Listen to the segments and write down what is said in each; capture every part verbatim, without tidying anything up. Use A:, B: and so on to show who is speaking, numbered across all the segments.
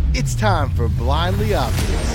A: It's time for Blindly Obvious.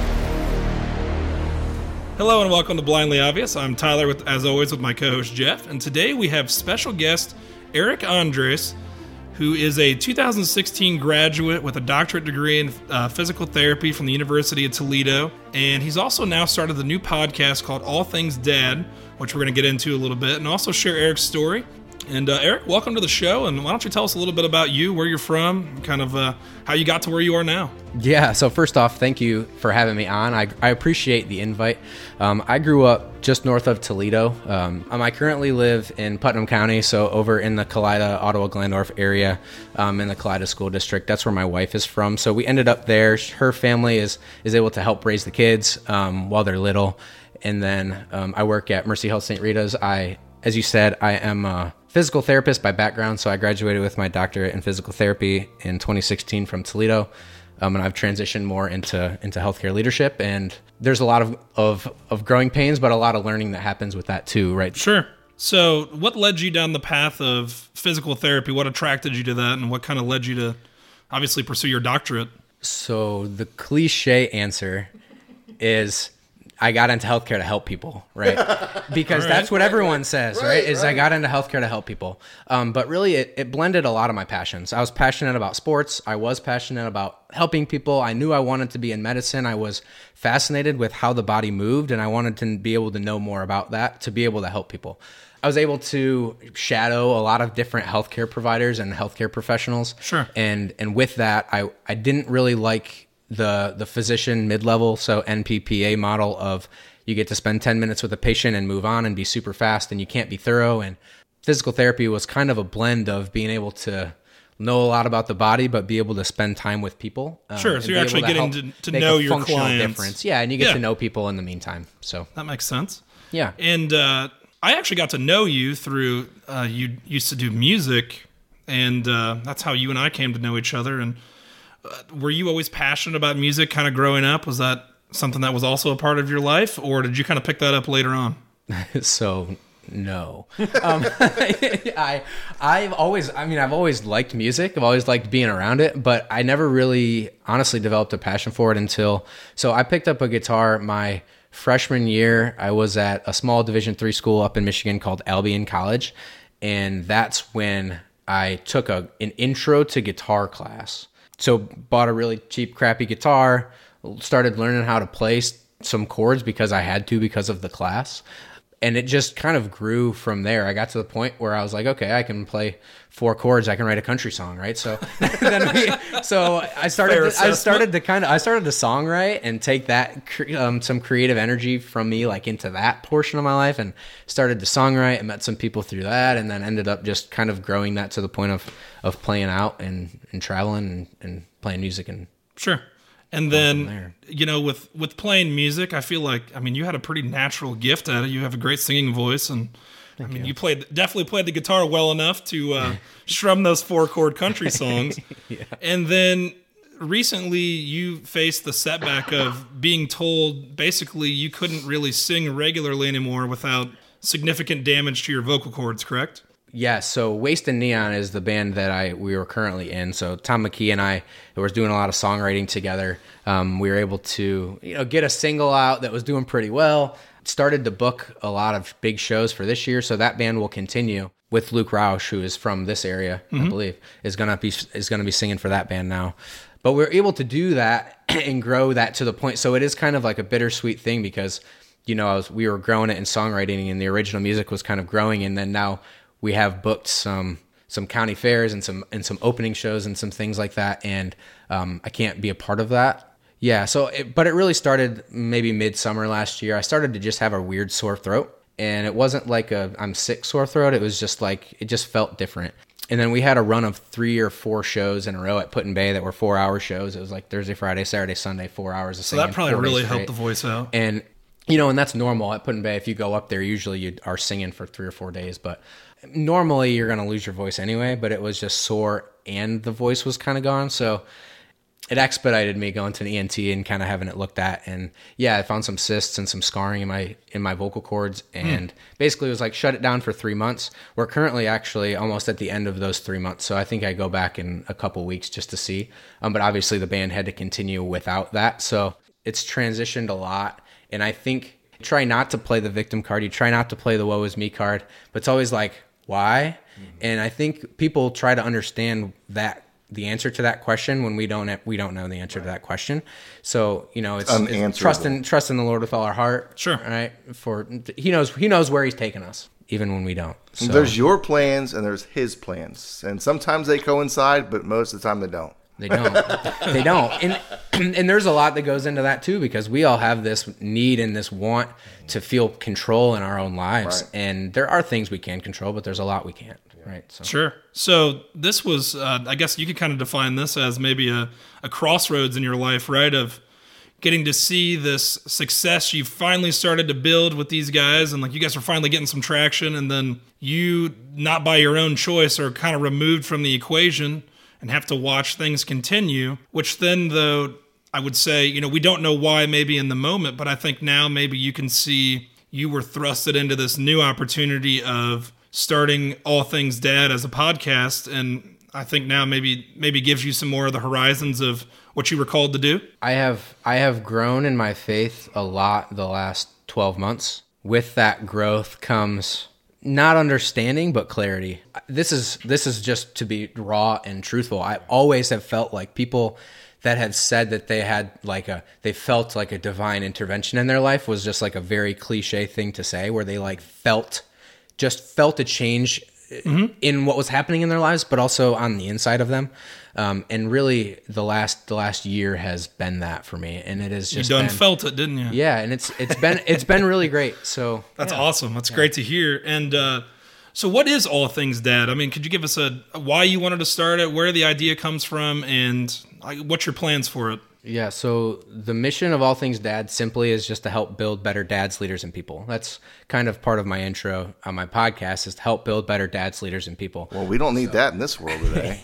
B: Hello and welcome to Blindly Obvious. I'm Tyler, with, as always, with my co-host Jeff, and today we have special guest Eric Andres, who is a two thousand sixteen graduate with a doctorate degree in uh, physical therapy from the University of Toledo, and he's also now started the new podcast called All Things Dad, which we're going to get into a little bit, and also share Eric's story. And uh, Eric, welcome to the show, and why don't you tell us a little bit about you, where you're from, kind of uh, how you got to where you are now.
C: Yeah, so first off, thank you for having me on. I, I appreciate the invite. Um, I grew up just north of Toledo. Um, um, I currently live in Putnam County, so over in the Kalida, Ottawa-Glandorf area, um, in the Kalida School District. That's where my wife is from. So we ended up there. Her family is, is able to help raise the kids um, while they're little. And then um, I work at Mercy Health Saint Rita's. I, as you said, I am a physical therapist by background, so I graduated with my doctorate in physical therapy in twenty sixteen from Toledo, um, and I've transitioned more into into healthcare leadership. And there's a lot of, of of growing pains, but a lot of learning that happens with that too, right?
B: Sure. So, what led you down the path of physical therapy? What attracted you to that, and what kind of led you to obviously pursue your doctorate?
C: So the cliche answer is, I got into healthcare to help people, right? Because right. that's what everyone says, right? right? Is right. I got into healthcare to help people. Um, but really, it, it blended a lot of my passions. I was passionate about sports. I was passionate about helping people. I knew I wanted to be in medicine. I was fascinated with how the body moved, and I wanted to be able to know more about that to be able to help people. I was able to shadow a lot of different healthcare providers and healthcare professionals.
B: Sure.
C: And and with that, I, I didn't really like the the physician mid-level, so N P P A model of you get to spend ten minutes with a patient and move on and be super fast, and you can't be thorough. And physical therapy was kind of a blend of being able to know a lot about the body, but be able to spend time with people.
B: Um, sure, so you're actually to getting to, to know your clients.
C: Difference. Yeah, and you get
B: yeah.
C: to know people in the meantime. So
B: that makes sense.
C: Yeah.
B: And uh, I actually got to know you through, uh, you used to do music, and uh, that's how you and I came to know each other. And Uh, were you always passionate about music kind of growing up? Was that something that was also a part of your life, or did you kind of pick that up later on?
C: So, no. um, I, I've always, I mean, I've always liked music. I've always liked being around it, but I never really honestly developed a passion for it until, so I picked up a guitar my freshman year. I was at a small Division three school up in Michigan called Albion College, and that's when I took a an intro to guitar class. So bought a really cheap, crappy guitar, started learning how to play some chords because I had to because of the class. And it just kind of grew from there. I got to the point where I was like, okay, I can play four chords. I can write a country song, right? So then we, so I started, to, I started to kind of, I started to songwrite and take that, um, some creative energy from me, like into that portion of my life, and started to songwrite and met some people through that. And then ended up just kind of growing that to the point of, of playing out and, and traveling and, and playing music. And
B: sure. And then, you know, with, with playing music, I feel like, I mean, you had a pretty natural gift at it. You have a great singing voice, and Thank I mean, you. you played definitely played the guitar well enough to uh, strum those four chord country songs. yeah. And then recently, you faced the setback of being told basically you couldn't really sing regularly anymore without significant damage to your vocal cords. Correct?
C: Yeah, so Waste and Neon is the band that I we were currently in. So Tom McKee and I were doing a lot of songwriting together. Um, we were able to, you know, get a single out that was doing pretty well. Started to book a lot of big shows for this year, so that band will continue with Luke Roush, who is from this area, mm-hmm. I believe, is gonna be is gonna be singing for that band now. But we're able to do that and grow that to the point. So it is kind of like a bittersweet thing because, you know, I was, we were growing it in songwriting, and the original music was kind of growing, and then now we have booked some some county fairs and some and some opening shows and some things like that, and um, I can't be a part of that. Yeah, so it, but it really started maybe midsummer last year. I started to just have a weird sore throat, and it wasn't like a I'm sick sore throat. It was just like it just felt different. And then we had a run of three or four shows in a row at Put-in-Bay that were four-hour shows. It was like Thursday, Friday, Saturday, Sunday, four hours of singing.
B: So that probably really helped the voice out.
C: And you know, and that's normal at Put-in-Bay. If you go up there, usually you are singing for three or four days, but normally you're going to lose your voice anyway, but it was just sore and the voice was kind of gone. So it expedited me going to an E N T and kind of having it looked at. And yeah, I found some cysts and some scarring in my in my vocal cords, and hmm. basically it was like shut it down for three months. We're currently actually almost at the end of those three months, so I think I go back in a couple weeks just to see. Um, but obviously the band had to continue without that, so it's transitioned a lot. And I think try not to play the victim card. You try not to play the woe is me card, but it's always like, why? Mm-hmm. And I think people try to understand that the answer to that question when we don't have, we don't know the answer right. to that question. So, you know, it's, it's trust in trust in the Lord with all our heart.
B: Sure.
C: Right? For he knows he knows where he's taking us, even when we don't. So.
A: There's your plans and there's his plans. And sometimes they coincide, but most of the time they don't.
C: They don't. They don't. And and there's a lot that goes into that too, because we all have this need and this want to feel control in our own lives. Right. And there are things we can control, but there's a lot we can't. Right. So.
B: Sure. So this was, uh, I guess you could kind of define this as maybe a, a crossroads in your life, right? Of getting to see this success you finally started to build with these guys, and like you guys are finally getting some traction, and then you, not by your own choice, are kind of removed from the equation and have to watch things continue, which then, though, I would say, you know, we don't know why maybe in the moment, but I think now maybe you can see you were thrusted into this new opportunity of starting All Things Dad as a podcast, and I think now maybe maybe gives you some more of the horizons of what you were called to do.
C: I have I have grown in my faith a lot the last twelve months. With that growth comes not understanding, but clarity. This is this is just to be raw and truthful. I always have felt like people that had said that they had like a they felt like a divine intervention in their life was just like a very cliche thing to say, where they like felt just felt a change mm-hmm. in what was happening in their lives, but also on the inside of them. Um, and really, the last the last year has been that for me, and it is just
B: you done
C: been,
B: felt it, didn't you?
C: Yeah, and it's it's been it's been really great. So
B: that's
C: yeah.
B: awesome. That's
C: yeah.
B: great to hear. And uh, so, what is All Things Dad? I mean, could you give us a, a why you wanted to start it, where the idea comes from, and like, what's your plans for it?
C: Yeah, so the mission of All Things Dad simply is just to help build better dads, leaders, and people. That's kind of part of my intro on my podcast, is to help build better dads, leaders, and people.
A: Well, we don't need so. that in this world today.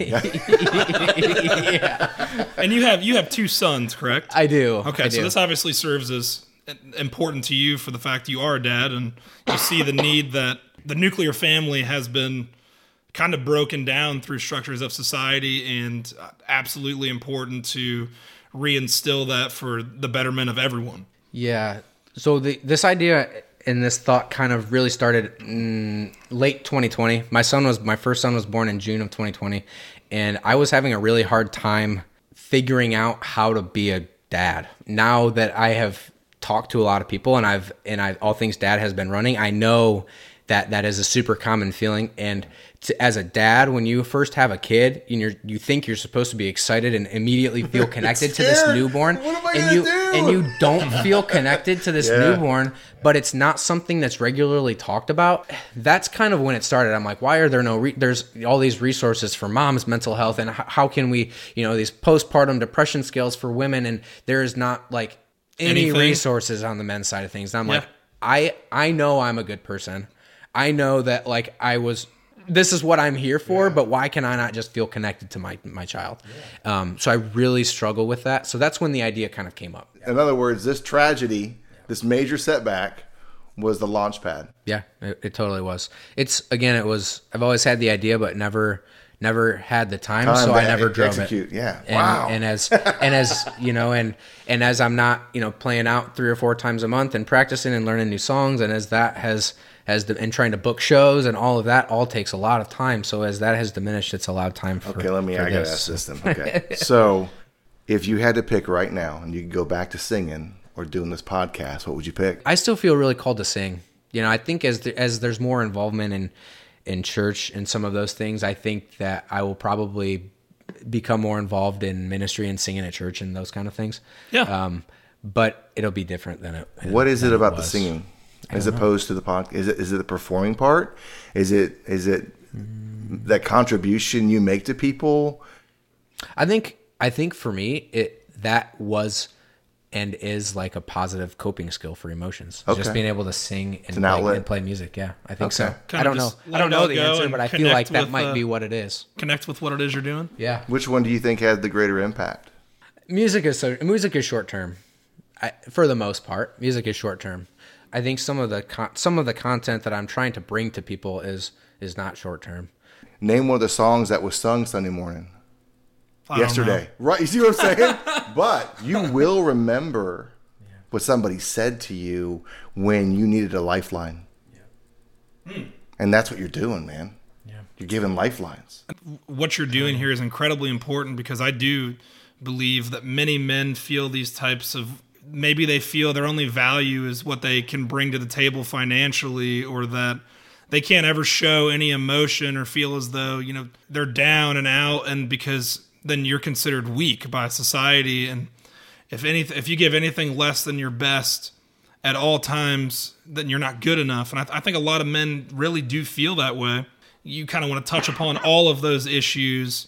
B: yeah. And you have you have two sons, correct?
C: I do.
B: Okay,
C: I
B: so
C: do.
B: this obviously serves as important to you for the fact you are a dad, and you see the need that the nuclear family has been kind of broken down through structures of society, and absolutely important to reinstill that for the betterment of everyone.
C: Yeah. So the, this idea and this thought kind of really started in late twenty twenty. My son was my first son was born in June of twenty twenty, and I was having a really hard time figuring out how to be a dad. Now that I have talked to a lot of people, and I've and I All Things Dad has been running, I know that that is a super common feeling. And to, as a dad, when you first have a kid, and you're, you think you're supposed to be excited and immediately feel connected to this newborn,
A: what am I
C: and you
A: do?
C: and you don't feel connected to this yeah. newborn, but it's not something that's regularly talked about. That's kind of when it started. I'm like, why are there no? Re- there's all these resources for moms' mental health, and h- how can we, you know, these postpartum depression scales for women, and there is not like any Anything? resources on the men's side of things. And I'm yeah. like, I I know I'm a good person. I know that like I was, this is what I'm here for, yeah. but why can I not just feel connected to my, my child? Yeah. Um, so I really struggle with that. So that's when the idea kind of came up.
A: In other words, this tragedy, this major setback was the launch pad.
C: Yeah, it, it totally was. It's, again, it was, I've always had the idea, but never, never had the time. time so I never drove
A: execute.
C: it.
A: Yeah.
C: And,
A: wow.
C: And as, and as, you know, and, and as I'm not, you know, playing out three or four times a month and practicing and learning new songs, and as that has, As the, and trying to book shows and all of that all takes a lot of time. So as that has diminished, it's allowed time for
A: Okay, let me,
C: for
A: I got to ask this then. Okay. So if you had to pick right now and you could go back to singing or doing this podcast, what would you pick?
C: I still feel really called to sing. You know, I think as the, as there's more involvement in, in church and some of those things, I think that I will probably become more involved in ministry and singing at church and those kind of things.
B: Yeah.
C: Um, but it'll be different than it.
A: What is it about
C: it
A: the singing? As opposed to the podcast, is it is it the performing part? Is it is it mm. that contribution you make to people?
C: I think I think for me, it that was and is like a positive coping skill for emotions.
A: Okay.
C: Just being able to sing and,
A: an
C: play,
A: outlet.
C: and play music. Yeah, I think
A: okay.
C: so.
B: Kind
C: I don't know. I don't know the answer, but I feel like that
B: with,
C: might
B: uh,
C: be what it is.
B: Connect with what it is you're doing.
C: Yeah.
A: Which one do you think had the greater impact?
C: Music is so music is short term, I, for the most part. Music is short term. I think some of the con- some of the content that I'm trying to bring to people is is not short term.
A: Name one of the songs that was sung Sunday morning.
B: I
A: Yesterday, right? You see what I'm saying? But you will remember yeah. what somebody said to you when you needed a lifeline, yeah. hmm. and that's what you're doing, man. Yeah. You're giving lifelines.
B: What you're doing here is incredibly important because I do believe that many men feel these types of. Maybe they feel their only value is what they can bring to the table financially, or that they can't ever show any emotion or feel as though you know they're down and out, and because. Then you're considered weak by society. And if any, if you give anything less than your best at all times, then you're not good enough. And I, th- I think a lot of men really do feel that way. You kind of want to touch upon all of those issues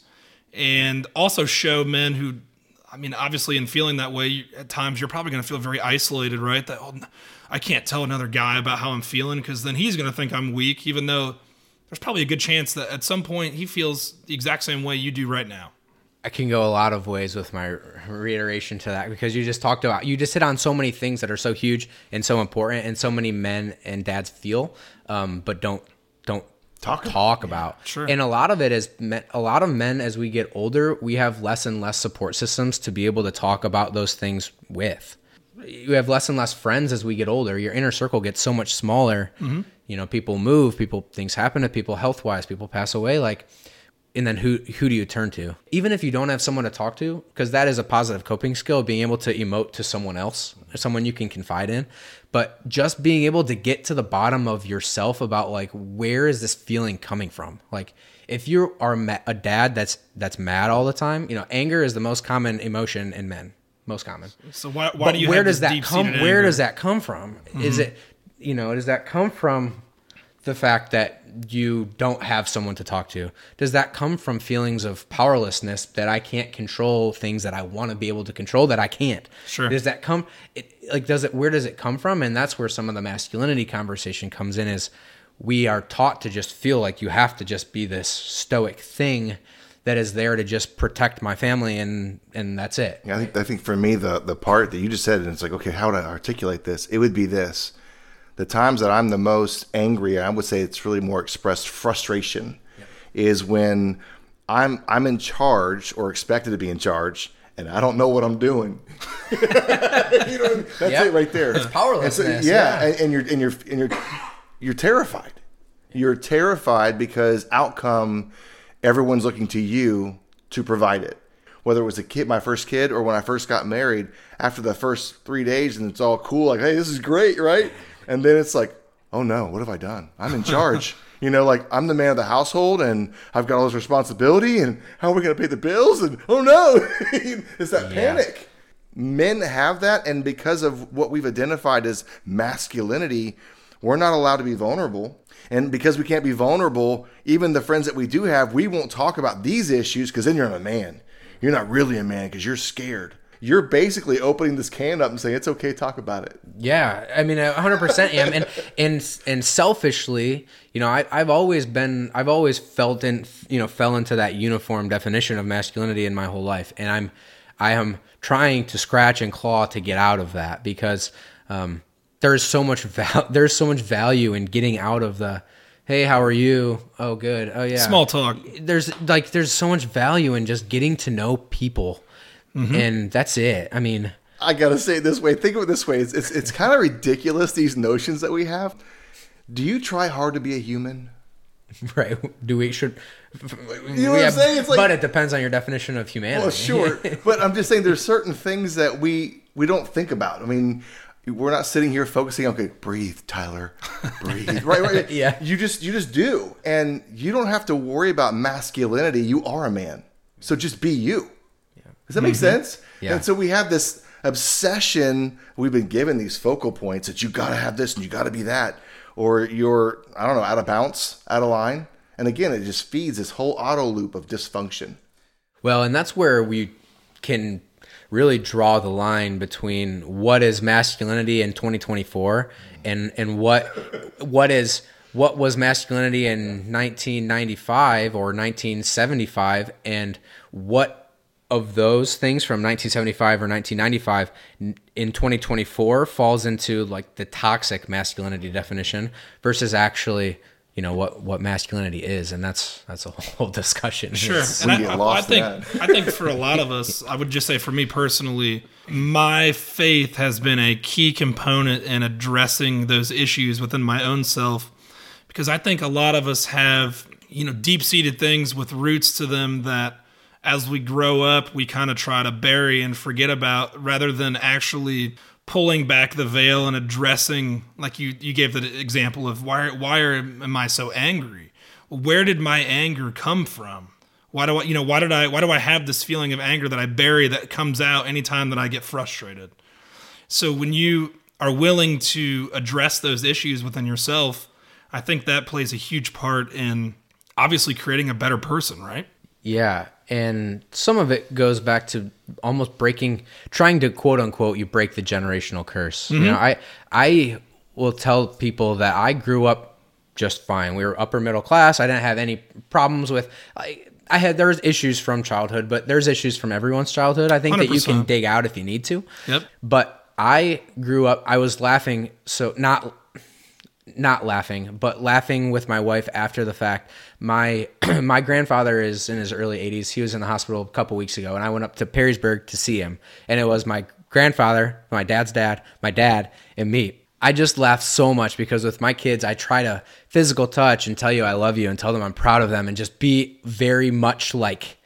B: and also show men who, I mean, obviously in feeling that way, you, at times you're probably going to feel very isolated, right? That oh, I can't tell another guy about how I'm feeling because then he's going to think I'm weak, even though there's probably a good chance that at some point he feels the exact same way you do right now.
C: I can go a lot of ways with my reiteration to that because you just talked about, you just hit on so many things that are so huge and so important and so many men and dads feel, um, but don't, don't talk, talk about.
B: Yeah, sure.
C: And a lot of it is men, a lot of men, as we get older, we have less and less support systems to be able to talk about those things with. You have less and less friends as we get older. Your inner circle gets so much smaller. Mm-hmm. You know, people move, people, things happen to people health-wise, people pass away. Like, and then who who do you turn to? Even if you don't have someone to talk to, because that is a positive coping skill, being able to emote to someone else, someone you can confide in. But just being able to get to the bottom of yourself about like, where is this feeling coming from? Like, if you are a dad that's that's mad all the time, you know, anger is the most common emotion in men, most common.
B: So why, why do you
C: where
B: have
C: does
B: this
C: that
B: deep-seated
C: come? Where
B: anger?
C: does that come from? Mm-hmm. Is it, you know, does that come from the fact that you don't have someone to talk to? Does that come from feelings of powerlessness that I can't control things that I want to be able to control that I can't?
B: Sure.
C: Does that come, it, like, does it, where does it come from? And that's where some of the masculinity conversation comes in, is we are taught to just feel like you have to just be this stoic thing that is there to just protect my family, and, and that's it.
A: Yeah, I think, I think for me, the, the part that you just said, and it's like, okay, how would I articulate this? It would be this. The times that I'm the most angry, and I would say it's really more expressed frustration, yep. is when I'm I'm in charge or expected to be in charge, and I don't know what I'm doing. You know what I mean? That's yep. it right there.
C: It's powerlessness.
A: So, yeah,
C: yeah.
A: And, and you're and you're and you're you're terrified. You're terrified because outcome, everyone's looking to you to provide it. Whether it was a kid, my first kid, or when I first got married, after the first three days, and it's all cool, like, hey, this is great, right? And then it's like, oh no, what have I done? I'm in charge. You know, like, I'm the man of the household and I've got all this responsibility, and how are we going to pay the bills? And oh no, it's that yeah. panic. Men have that. And because of what we've identified as masculinity, we're not allowed to be vulnerable. And because we can't be vulnerable, even the friends that we do have, we won't talk about these issues, because then you're not a man. You're not really a man because you're scared. You're basically opening this can up and saying, it's okay, talk about it.
C: Yeah, I mean, one hundred percent am. And, and, and selfishly, you know, I, I've always been, I've always felt in, you know, fell into that uniform definition of masculinity in my whole life. And I'm, I am trying to scratch and claw to get out of that, because um, there's so much, val- there's so much value in getting out of the, hey, how are you? Oh, good. Oh, yeah.
B: Small talk.
C: There's like, there's so much value in just getting to know people. Mm-hmm. And that's it. I mean,
A: I gotta say it this way. Think of it this way. It's it's, it's kind of ridiculous, these notions that we have. Do you try hard to be a human?
C: Right. Do we should?
A: You know what I'm saying? It's like,
C: but it depends on your definition of humanity.
A: Well, sure. But I'm just saying, there's certain things that we we don't think about. I mean, we're not sitting here focusing. Okay, breathe, Tyler. Breathe. Right. Right.
C: Yeah.
A: You just you just do, and you don't have to worry about masculinity. You are a man, so just be you. Does that make mm-hmm. sense?
C: Yeah.
A: And so we have this obsession. We've been given these focal points that you got to have this and you got to be that, or you're, I don't know, out of bounds, out of line. And again, it just feeds this whole auto loop of dysfunction.
C: Well, and that's where we can really draw the line between what is masculinity in twenty twenty-four and, and what what is what was masculinity in nineteen ninety-five or nineteen seventy-five, and what of those things from nineteen seventy-five or nineteen ninety-five in twenty twenty-four falls into like the toxic masculinity definition versus actually, you know, what, what masculinity is. And that's, that's a whole discussion.
B: Sure.
C: It's,
B: And
A: We
B: I,
A: get
B: I, I
A: lost in
B: think, I think for a lot of us, I would just say for me personally, my faith has been a key component in addressing those issues within my own self, because I think a lot of us have, you know, deep-seated things with roots to them that as we grow up, we kind of try to bury and forget about, rather than actually pulling back the veil and addressing, like you, you gave the example of why, why are, am I so angry? Where did my anger come from? Why do I, you know, why did I, why do I have this feeling of anger that I bury that comes out anytime that I get frustrated? So when you are willing to address those issues within yourself, I think that plays a huge part in obviously creating a better person, right?
C: Yeah, and some of it goes back to almost breaking, trying to quote unquote, you break the generational curse. Mm-hmm. You know, I I will tell people that I grew up just fine. We were upper middle class. I didn't have any problems with. I, I had there was issues from childhood, but there's issues from everyone's childhood. I think one hundred percent that you can dig out if you need to.
B: Yep.
C: But I grew up. I was laughing, so not. Not laughing, but laughing with my wife after the fact. My my grandfather is in his early eighties. He was in the hospital a couple weeks ago, and I went up to Perrysburg to see him. And it was my grandfather, my dad's dad, my dad, and me. I just laughed so much because with my kids, I try to physical touch and tell you I love you and tell them I'm proud of them and just be very much like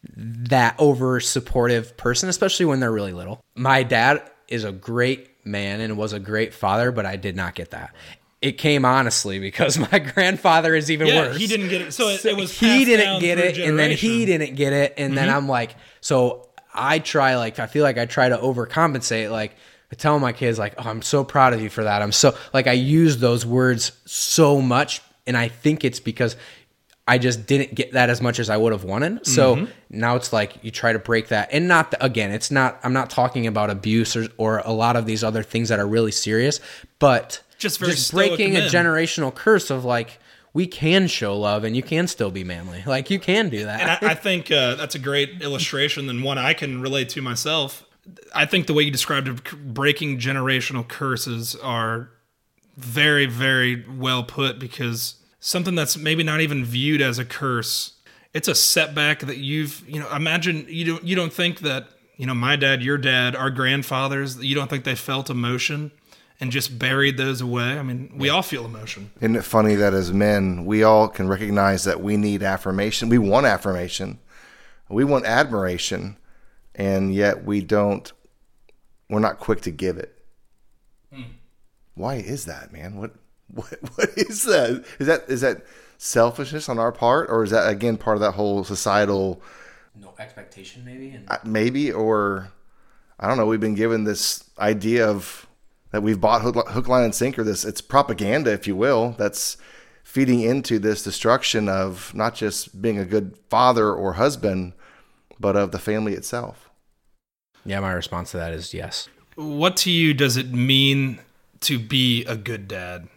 C: that over supportive person, especially when they're really little. My dad is a great man and was a great father, but I did not get that. It came honestly because my grandfather is even
B: Yeah,
C: worse.
B: he didn't get it. So it,
C: So
B: it was
C: he
B: passed
C: didn't
B: down
C: get
B: through
C: it, and then he
B: generation.
C: didn't get it, and then I'm like, so I try like I feel like I try to overcompensate. Like I tell my kids like, oh, I'm so proud of you for that. I'm so like I use those words so much, and I think it's because I just didn't get that as much as I would have wanted. So mm-hmm. now it's like you try to break that, and not again. It's not. I'm not talking about abuse or, or a lot of these other things that are really serious, but.
B: Just, very
C: just breaking a
B: men.
C: generational curse of like we can show love and you can still be manly. Like you can do that.
B: And I, I think uh, that's a great illustration and one I can relate to myself. I think the way you described it, breaking generational curses are very, very well put, because something that's maybe not even viewed as a curse, it's a setback that you've, you know, imagine you don't, you don't think that, you know, my dad, your dad, our grandfathers, you don't think they felt emotion and just buried those away? I mean, we all feel emotion.
A: Isn't it funny that as men, we all can recognize that we need affirmation. We want affirmation. We want admiration. And yet we don't, we're not quick to give it. Hmm. Why is that, man? What, what, what is that? Is that, is that selfishness on our part? Or is that, again, part of that whole societal...
C: No expectation, maybe? And-
A: maybe, or I don't know. We've been given this idea of... that we've bought hook, hook, line, and sinker. This it's propaganda, if you will, that's feeding into this destruction of not just being a good father or husband, but of the family itself.
C: Yeah, my response to that is yes.
B: What to you does it mean to be a good dad?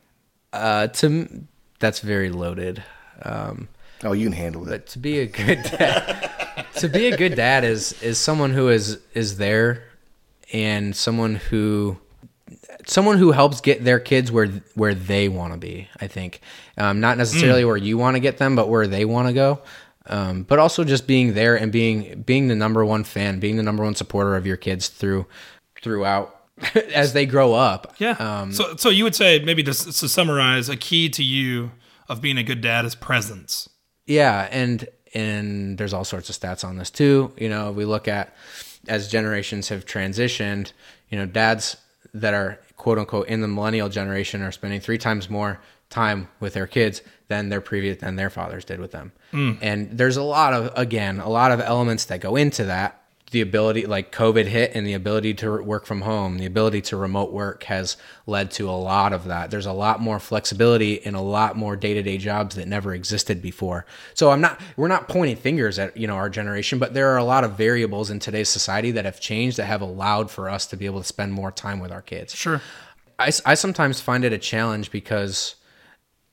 C: Uh, to that's very loaded. Um,
A: oh, you can handle it.
C: But to be a good dad, to be a good dad is is someone who is is there, and someone who. Someone who helps get their kids where where they want to be, I think. Um, not necessarily mm. where you want to get them, but where they want to go. Um, but also just being there and being being the number one fan, being the number one supporter of your kids through throughout as they grow up.
B: Yeah. Um, so so you would say, maybe to, to summarize, a key to you of being a good dad is presence.
C: Yeah, and and there's all sorts of stats on this too. You know, we look at as generations have transitioned, you know, dads that are quote unquote in the millennial generation are spending three times more time with their kids than their previous than their fathers did with them. Mm. And there's a lot of, again, a lot of elements that go into that. The ability, like COVID hit, and the ability to work from home, the ability to remote work has led to a lot of that. There's a lot more flexibility in a lot more day-to-day jobs that never existed before. So I'm not, we're not pointing fingers at, you know, our generation, but there are a lot of variables in today's society that have changed that have allowed for us to be able to spend more time with our kids.
B: Sure.
C: I, I sometimes find it a challenge because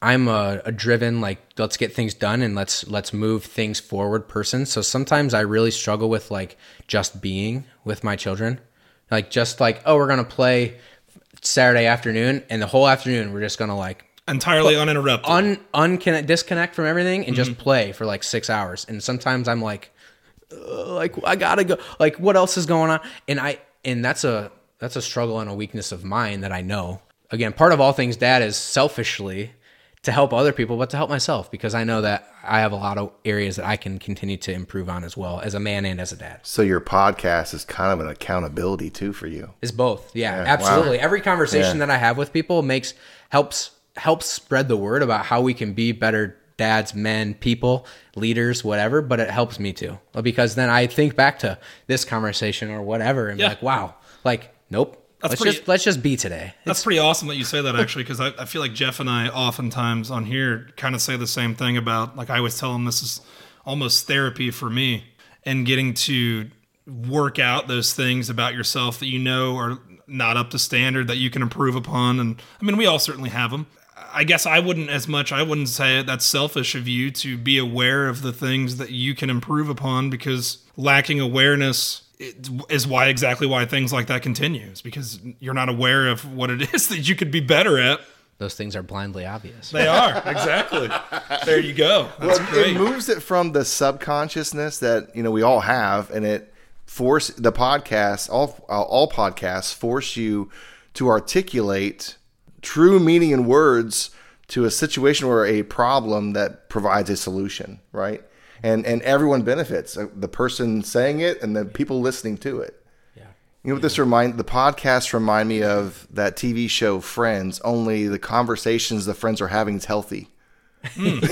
C: I'm a, a driven, like, let's get things done and let's let's move things forward person. So sometimes I really struggle with like just being with my children. Like just like, oh, we're going to play Saturday afternoon, and the whole afternoon we're just going to like
B: entirely uninterrupted.
C: Un, unconnect, disconnect from everything and mm-hmm. just play for like six hours. And sometimes I'm like, uh, like I got to go. Like what else is going on? And I and that's a that's a struggle and a weakness of mine that I know. Again, part of all things dad is selfishly to help other people, but to help myself, because I know that I have a lot of areas that I can continue to improve on as well as a man and as a dad.
A: So your podcast is kind of an accountability too for you.
C: It's both. Yeah, yeah. Absolutely. Wow. Every conversation yeah. that I have with people makes helps helps spread the word about how we can be better dads, men, people, leaders, whatever, but it helps me too. Because then I think back to this conversation or whatever and yeah. be like, wow, like, nope. That's let's pretty, just let's just be today.
B: That's it's, pretty awesome that you say that, actually, because I, I feel like Jeff and I oftentimes on here kind of say the same thing about, like I always tell them this is almost therapy for me, and getting to work out those things about yourself that you know are not up to standard that you can improve upon. And I mean, we all certainly have them. I guess I wouldn't as much, I wouldn't say it, that's selfish of you to be aware of the things that you can improve upon, because lacking awareness is why exactly why things like that continues, because you're not aware of what it is that you could be better at.
C: Those things are blindly obvious.
B: They are, exactly. There you go. That's
A: well,
B: great.
A: It moves it from the subconsciousness that, you know, we all have, and it force the podcast, all all podcasts force you to articulate true meaning in words to a situation or a problem that provides a solution, right? And and everyone benefits, the person saying it and the people listening to it. Yeah. You know what yeah. this remind the podcasts remind me of? That T V show Friends, only the conversations the friends are having is healthy. Mm.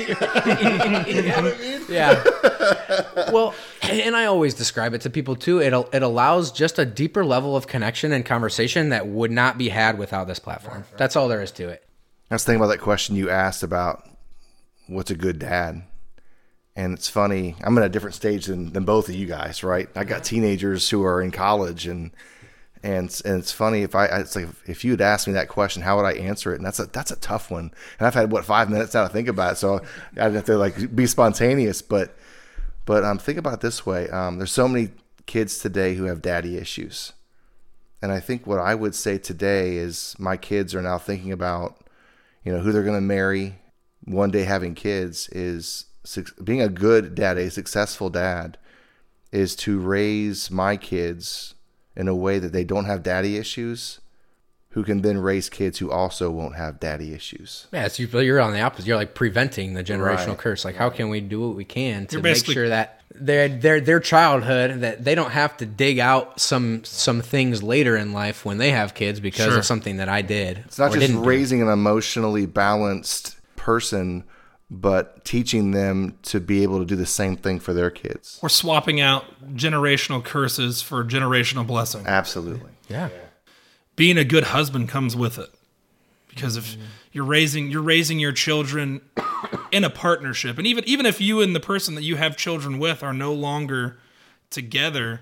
C: You know what I mean? Yeah. Well, and I always describe it to people too. It it allows just a deeper level of connection and conversation that would not be had without this platform. Right, right. That's all there is to it.
A: I was thinking about that question you asked about what's a good dad. And it's funny, I'm at a different stage than, than both of you guys, right? I got teenagers who are in college, and and and it's funny, if I it's like if you had asked me that question, how would I answer it? And that's a that's a tough one. And I've had what five minutes now to think about it, so I'd have to like be spontaneous. But but um, think about it this way: um, there's so many kids today who have daddy issues, and I think what I would say today is my kids are now thinking about, you know, who they're going to marry one day, having kids is. Being a good dad, a successful dad, is to raise my kids in a way that they don't have daddy issues, who can then raise kids who also won't have daddy issues.
C: Yeah, so you're on the opposite. You're like preventing the generational right. curse. Like, how can we do what we can to make sure that their their their childhood, that they don't have to dig out some some things later in life when they have kids because sure. of something that I did.
A: It's not just raising do. an emotionally balanced person, but teaching them to be able to do the same thing for their kids.
B: We're swapping out generational curses for generational blessing.
A: Absolutely.
C: Yeah.
B: Being a good husband comes with it. Because if mm-hmm. you're raising you're raising your children in a partnership, and even even if you and the person that you have children with are no longer together,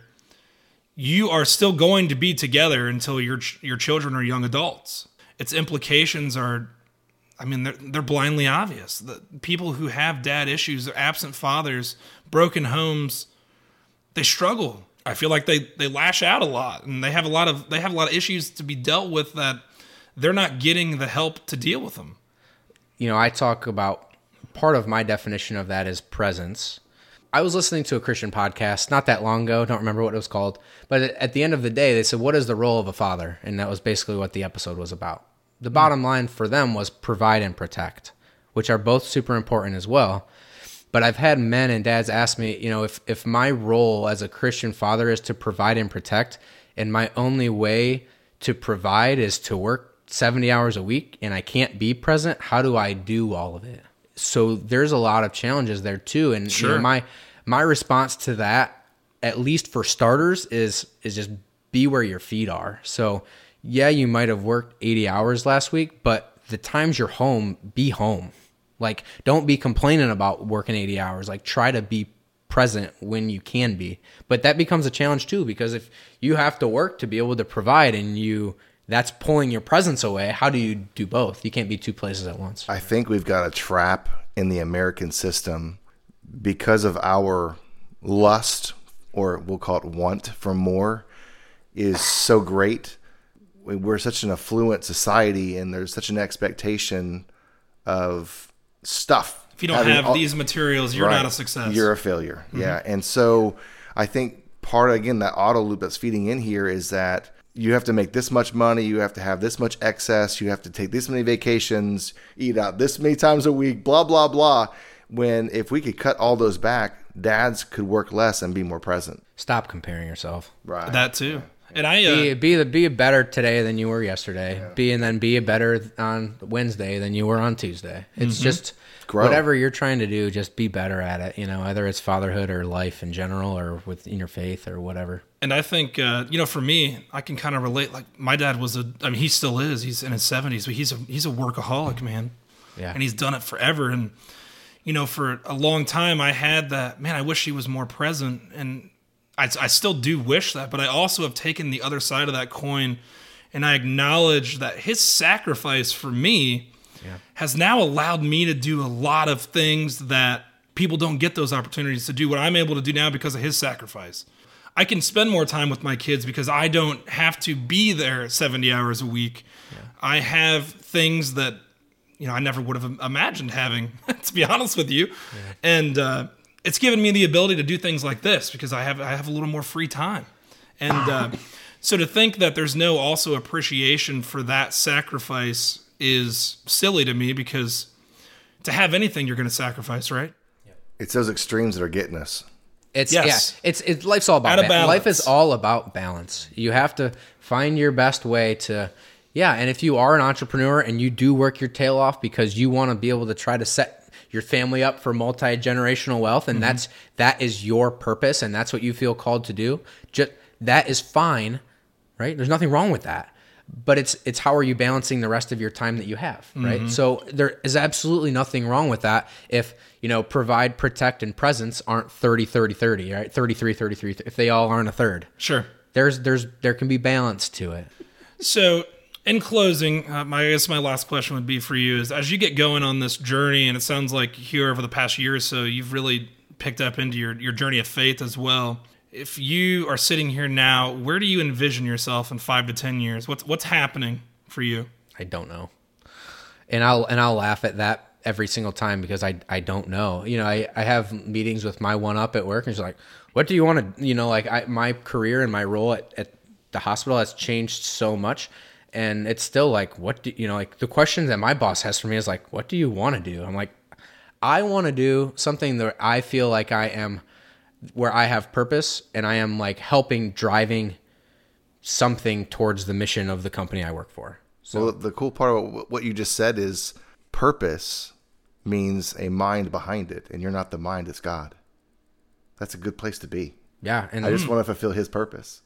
B: you are still going to be together until your your children are young adults. Its implications are I mean, they're, they're blindly obvious. The people who have dad issues, they're absent fathers, broken homes, they struggle. I feel like they, they lash out a lot, and they have a lot of they have a lot of issues to be dealt with that they're not getting the help to deal with them.
C: You know, I talk about part of my definition of that is presence. I was listening to a Christian podcast not that long ago. Don't remember what it was called, but at the end of the day, they said, "What is the role of a father?" And that was basically what the episode was about. The bottom line for them was provide and protect, which are both super important as well. But I've had men and dads ask me, you know, if, if my role as a Christian father is to provide and protect, and my only way to provide is to work seventy hours a week and I can't be present, how do I do all of it? So there's a lot of challenges there too. And sure. you know, my my response to that, at least for starters, is is just be where your feet are. So yeah, you might have worked eighty hours last week, but the times you're home, be home. Like, don't be complaining about working eighty hours. Like, try to be present when you can be. But that becomes a challenge too, because if you have to work to be able to provide and you that's pulling your presence away. How do you do both? You can't be two places at once.
A: I think we've got a trap in the American system because of our lust, or we'll call it want for more, is so great. We're such an affluent society, and there's such an expectation of stuff.
B: If you don't have all, these materials, you're right, not a success.
A: You're a failure. Mm-hmm. Yeah. And so I think part, again, that auto loop that's feeding in here is that you have to make this much money, you have to have this much excess, you have to take this many vacations, eat out this many times a week, blah, blah, blah. When if we could cut all those back, dads could work less and be more present.
C: Stop comparing yourself.
B: Right. That too. And I uh,
C: be be the be a better today than you were yesterday. Yeah. Be and then be a better on Wednesday than you were on Tuesday. It's mm-hmm. just Grow. Whatever you're trying to do, just be better at it. You know, whether it's fatherhood or life in general, or within your faith or whatever.
B: And I think uh, you know, for me, I can kind of relate. Like my dad was a, I mean, he still is. He's in his seventies, but he's a he's a workaholic, man. Yeah, and he's done it forever. And you know, for a long time, I had that. Man, I wish he was more present, and I, I still do wish that. But I also have taken the other side of that coin, and I acknowledge that his sacrifice for me yeah. has now allowed me to do a lot of things that people don't get those opportunities to do. What I'm able to do now because of his sacrifice. I can spend more time with my kids because I don't have to be there seventy hours a week. Yeah. I have things that, you know, I never would have imagined having, to be honest with you. Yeah. And uh, it's given me the ability to do things like this because I have I have a little more free time. And uh, so to think that there's no also appreciation for that sacrifice is silly to me, because to have anything you're going to sacrifice, right?
A: It's those extremes that are getting us.
C: It's yes. yeah. It's it's life's all about ba- life is all about balance. You have to find your best way to yeah. And if you are an entrepreneur and you do work your tail off because you want to be able to try to set your family up for multi-generational wealth, and mm-hmm. that's that is your purpose, and that's what you feel called to do. Just that is fine, right? There's nothing wrong with that. But it's it's how are you balancing the rest of your time that you have, right? Mm-hmm. So there is absolutely nothing wrong with that if, you know, provide, protect, and presence aren't thirty, thirty, thirty, right? thirty-three, thirty-three, if they all aren't a third.
B: Sure.
C: There's there's there can be balance to it.
B: So in closing, uh, my, I guess my last question would be for you is, as you get going on this journey, and it sounds like here over the past year or so, you've really picked up into your, your journey of faith as well. If you are sitting here now, where do you envision yourself in five to ten years? What's what's happening for you?
C: I don't know, and I'll and I'll laugh at that every single time because I I don't know. You know, I, I have meetings with my one up at work, and she's like, "What do you want to?" You know, like I, my career and my role at, at the hospital has changed so much, and it's still like, what do you know? Like the question that my boss has for me is like, "What do you want to do?" I'm like, I want to do something that I feel like I am. Where I have purpose and I am like helping driving something towards the mission of the company I work for. So
A: well, the cool part of what you just said is purpose means a mind behind it, and you're not the mind, it's God. That's a good place to be.
C: Yeah. And
A: I just mm. want to fulfill his purpose.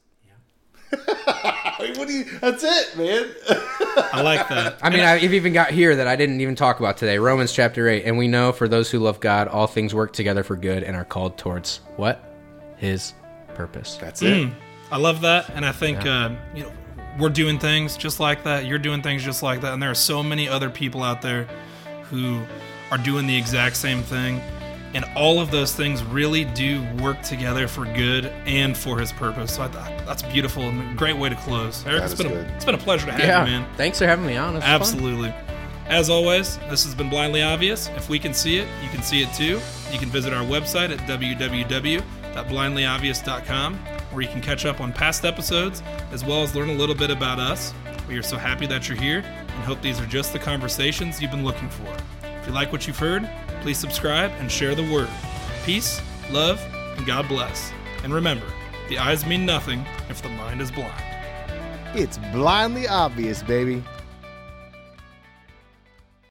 A: What do you, that's it, man.
B: I like that.
C: I mean, I've even got here that I didn't even talk about today. Romans chapter eight. And we know for those who love God, all things work together for good and are called towards what? His purpose.
A: That's it. Mm,
B: I love that. And I think, yeah. uh, you know, we're doing things just like that. You're doing things just like that. And there are so many other people out there who are doing the exact same thing. And all of those things really do work together for good and for his purpose. So I thought that's beautiful and a great way to close. Eric, it's been, a, it's been a pleasure to have
C: yeah.
B: you, man.
C: Thanks for having me on. It's
B: Absolutely. Fun. As always, this has been Blindly Obvious. If we can see it, you can see it too. You can visit our website at w w w dot blindly obvious dot com, where you can catch up on past episodes, as well as learn a little bit about us. We are so happy that you're here and hope these are just the conversations you've been looking for. If you like what you've heard, please subscribe and share the word. Peace, love, and God bless. And remember, the eyes mean nothing if the mind is blind.
D: It's Blindly Obvious, baby.